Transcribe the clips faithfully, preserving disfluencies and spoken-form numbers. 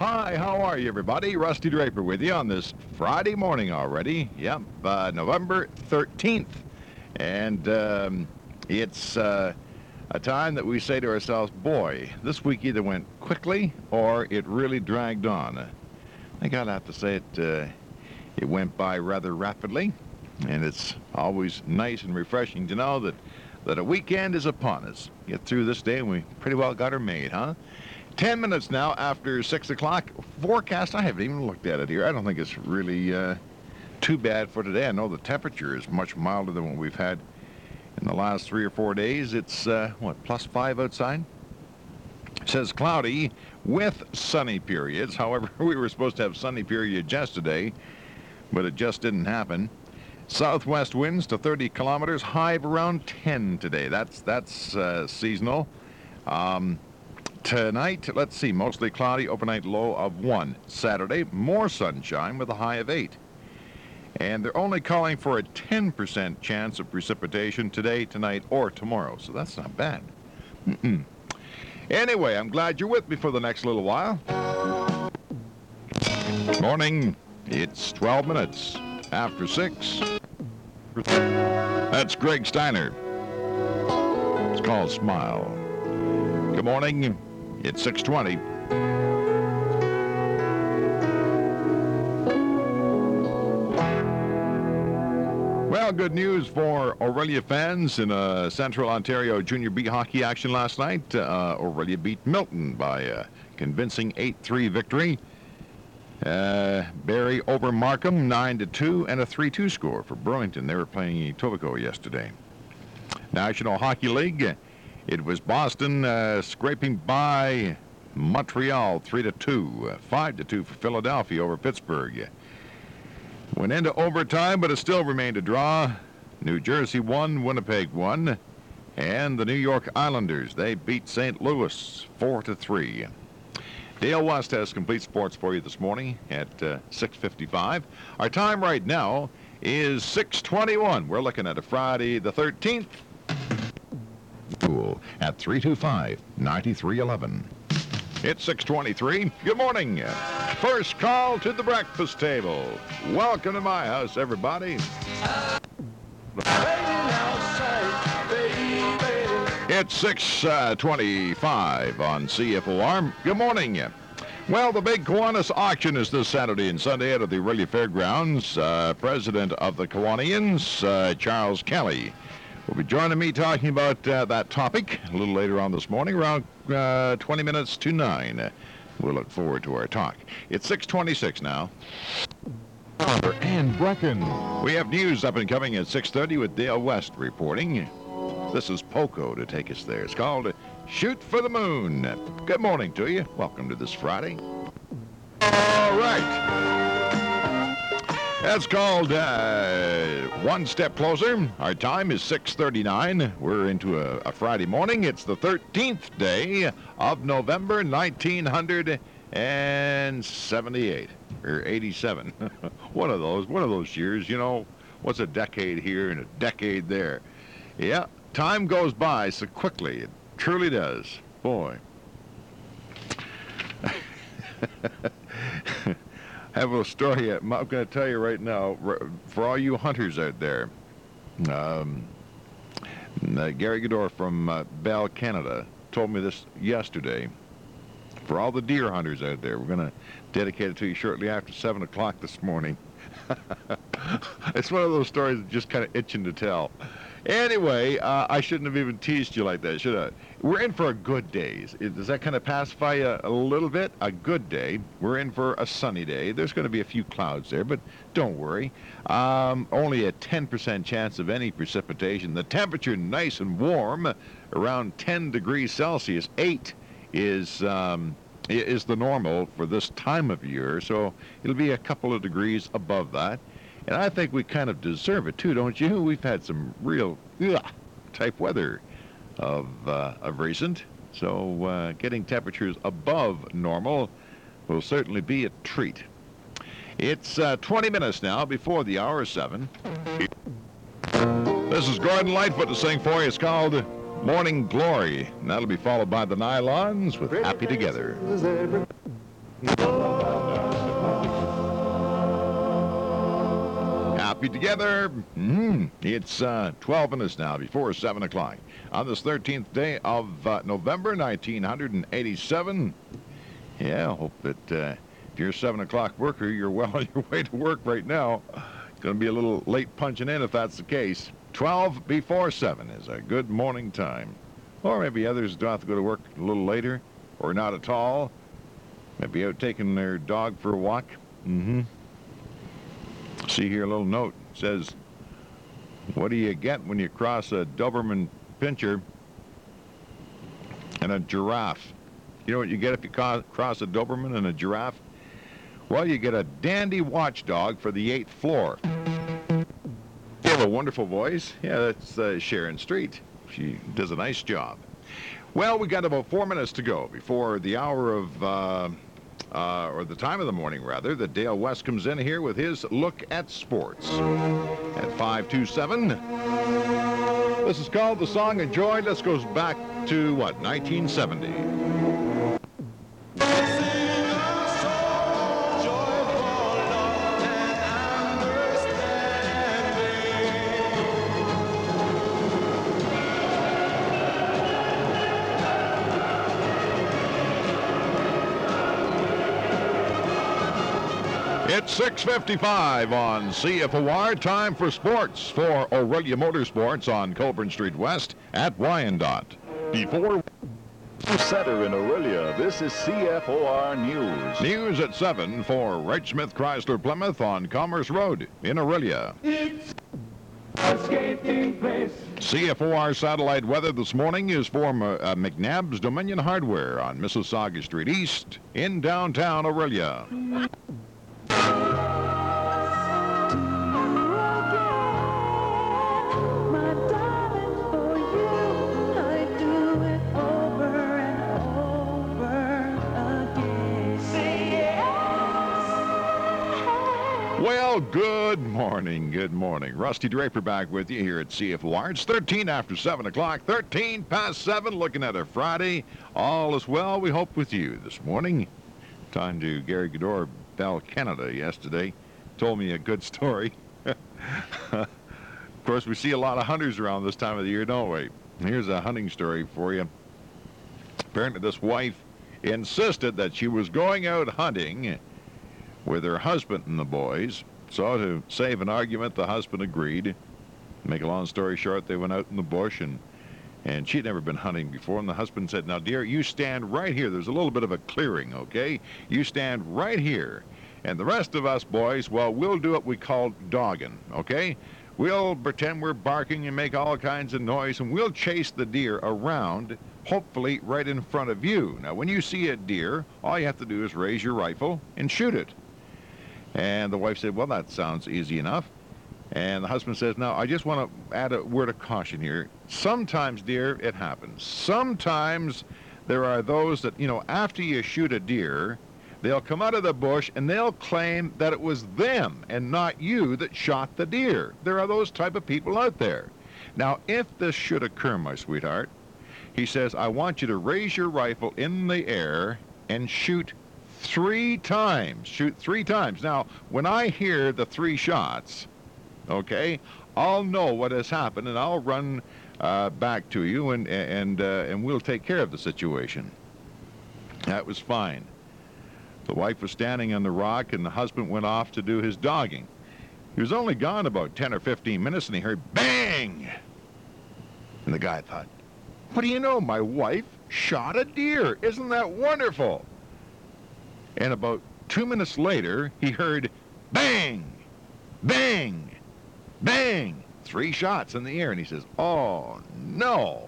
Hi, how are you, everybody? Rusty Draper with you on this Friday morning already. Yep, uh, November thirteenth. And um, it's uh, a time that we say to ourselves, boy, this week either went quickly or it really dragged on. I gotta have to say it, uh, it went by rather rapidly. And it's always nice and refreshing to know that, that a weekend is upon us. Get through this day and we pretty well got her made, huh? Ten minutes now after six o'clock. Forecast, I haven't even looked at it here. I don't think it's really uh, too bad for today. I know the temperature is much milder than what we've had in the last three or four days. It's, uh, what, plus five outside? It says cloudy with sunny periods. However, we were supposed to have sunny periods yesterday, but it just didn't happen. Southwest winds to thirty kilometers, high of around ten today. That's, that's uh, seasonal. Um... Tonight, let's see, mostly cloudy, overnight low of one. Saturday, more sunshine with a high of eight. And they're only calling for a ten percent chance of precipitation today, tonight, or tomorrow. So that's not bad. Mm-mm. Anyway, I'm glad you're with me for the next little while. Morning. It's twelve minutes after six. That's Greg Steiner. It's called Smile. Good morning. It's six twenty. Well, good news for Orillia fans in a Central Ontario Junior B hockey action last night. Uh, Orillia beat Milton by a convincing eight three victory. Uh, Barrie over Markham nine to two and a three two score for Burlington. They were playing Etobicoke yesterday. National Hockey League. It was Boston uh, scraping by Montreal three to two, uh, five to two for Philadelphia over Pittsburgh. Went into overtime, but it still remained a draw. New Jersey won, Winnipeg won, and the New York Islanders, they beat Saint Louis four to three. Dale West has complete sports for you this morning at uh, six fifty-five. Our time right now is six twenty-one. We're looking at a Friday the thirteenth. At three two five, nine three one one. It's six twenty-three. Good morning. First call to the breakfast table. Welcome to my house, everybody. It's six twenty-five on C F O R. Good morning. Well, the big Kiwanis auction is this Saturday and Sunday out of the Orillia Fairgrounds. Uh, President of the Kiwanians, uh, Charles Kelly, will be joining me talking about uh, that topic a little later on this morning, around uh, twenty minutes to nine. We'll look forward to our talk. It's six twenty-six now. And Brecken. We have news up and coming at six thirty with Dale West reporting. This is Poco to take us there. It's called Shoot for the Moon. Good morning to you. Welcome to this Friday. All right. That's called uh, One Step Closer. Our time is six thirty-nine. We're into a, a Friday morning. It's the thirteenth day of November, nineteen seventy-eight. Or eighty-seven. One of those, one of those years, you know. What's a decade here and a decade there? Yeah, time goes by so quickly. It truly does. Boy. I have a story I'm going to tell you right now for all you hunters out there. Um, uh, Gary Godor from uh, Bell, Canada, told me this yesterday. For all the deer hunters out there, we're going to dedicate it to you shortly after seven o'clock this morning. It's one of those stories that's just kind of itching to tell. Anyway, uh, I shouldn't have even teased you like that, should I? We're in for a good day. Does that kind of pacify you a little bit? A good day. We're in for a sunny day. There's going to be a few clouds there, but don't worry. Um, only a ten percent chance of any precipitation. The temperature nice and warm, around ten degrees Celsius. eight is um, is the normal for this time of year, so it'll be a couple of degrees above that. And I think we kind of deserve it, too, don't you? We've had some real ugh, type weather of, uh, of recent. So uh, getting temperatures above normal will certainly be a treat. It's uh, twenty minutes now before the hour of seven. This is Gordon Lightfoot to sing for you. It's called Morning Glory. And that'll be followed by the Nylons with Happy Together. Happy together. Mm, it's uh, twelve minutes now before seven o'clock on this thirteenth day of uh, November nineteen eighty-seven. Yeah, I hope that uh, if you're a seven o'clock worker, you're well on your way to work right now. Going to be a little late punching in if that's the case. twelve before seven is a good morning time. Or maybe others do have to go to work a little later or not at all. Maybe out taking their dog for a walk. Mm-hmm. See here, a little note. It says, what do you get when you cross a Doberman Pinscher and a giraffe? You know what you get if you cross a Doberman and a giraffe? Well, you get a dandy watchdog for the eighth floor. You have a wonderful voice. Yeah, that's uh, Sharon Street. She does a nice job. Well, we got about four minutes to go before the hour of, uh, uh, or the time of the morning, rather, that Dale West comes in here with his look at sports at five two seven. This is called The Song of Joy. This goes back to, what, nineteen seventy. It's six fifty-five on C F O R. Time for sports for Aurelia Motorsports on Colburn Street West at Wyandotte. Before Center in Aurelia, this is C F O R News. News at seven for Wright Smith Chrysler Plymouth on Commerce Road in Aurelia. It's a skating place. C F O R satellite weather this morning is for uh, McNabb's Dominion Hardware on Mississauga Street East in downtown Aurelia. Well, good morning, good morning. Rusty Draper back with you here at C F O R. It's thirteen after seven o'clock, thirteen past seven, looking at a Friday. All is well, we hope, with you this morning. Talking to Gary Gador, Bell Canada, yesterday. Told me a good story. Of course, we see a lot of hunters around this time of the year, don't we? Here's a hunting story for you. Apparently, this wife insisted that she was going out hunting with her husband and the boys. So to save an argument, the husband agreed. Make a long story short, they went out in the bush, and and she'd never been hunting before, and the husband said, now, dear, you stand right here. There's a little bit of a clearing, okay? You stand right here. And the rest of us boys, well, we'll do what we call dogging, okay? We'll pretend we're barking and make all kinds of noise, and we'll chase the deer around, hopefully right in front of you. Now, when you see a deer, all you have to do is raise your rifle and shoot it. And the wife said, well, that sounds easy enough. And the husband says, now, I just want to add a word of caution here. Sometimes, dear, it happens. Sometimes there are those that, you know, after you shoot a deer, they'll come out of the bush and they'll claim that it was them and not you that shot the deer. There are those type of people out there. Now, if this should occur, my sweetheart, he says, I want you to raise your rifle in the air and shoot three times. Shoot three times. Now, when I hear the three shots, okay, I'll know what has happened, and I'll run uh, back to you, and and uh, and we'll take care of the situation. That was fine. The wife was standing on the rock, and the husband went off to do his dogging. He was only gone about ten or fifteen minutes, and he heard bang. And the guy thought, what do you know? My wife shot a deer. Isn't that wonderful? And about two minutes later, he heard bang, bang, bang, three shots in the air. And he says, oh, no.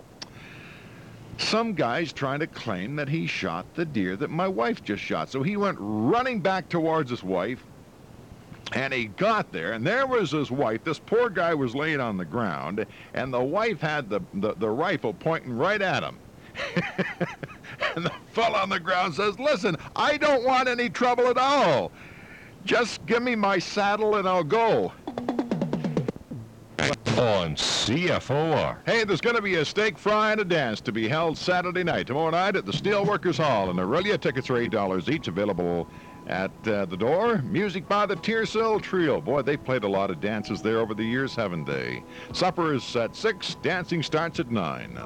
Some guy's trying to claim that he shot the deer that my wife just shot. So he went running back towards his wife, and he got there, and there was his wife. This poor guy was laying on the ground, and the wife had the, the, the rifle pointing right at him. And the fellow on the ground says, listen, I don't want any trouble at all. Just give me my saddle and I'll go. on C F O R. Hey, there's going to be a steak fry and a dance to be held Saturday night, tomorrow night at the Steelworkers Hall in Aurelia. Tickets are eight dollars each, available at uh, the door. Music by the Tearcell Trio. Boy, they played a lot of dances there over the years, haven't they? Supper is at six. Dancing starts at nine.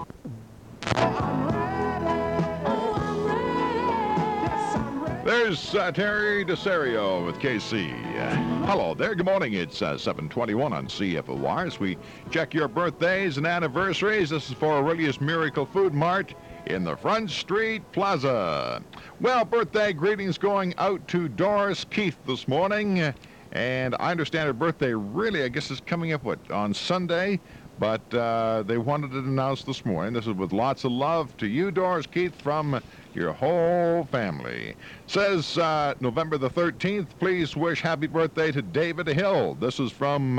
There's uh, Terry DeSario with K C. Uh, hello there. Good morning. It's uh, seven twenty-one on C F O R. As we check your birthdays and anniversaries, this is for Aurelia's Miracle Food Mart in the Front Street Plaza. Well, birthday greetings going out to Doris Keith this morning. And I understand her birthday really, I guess, is coming up, what, on Sunday? But uh, they wanted it announced this morning. This is with lots of love to you, Doris Keith, from your whole family. Says uh, November the thirteenth, please wish happy birthday to David Hill. This is from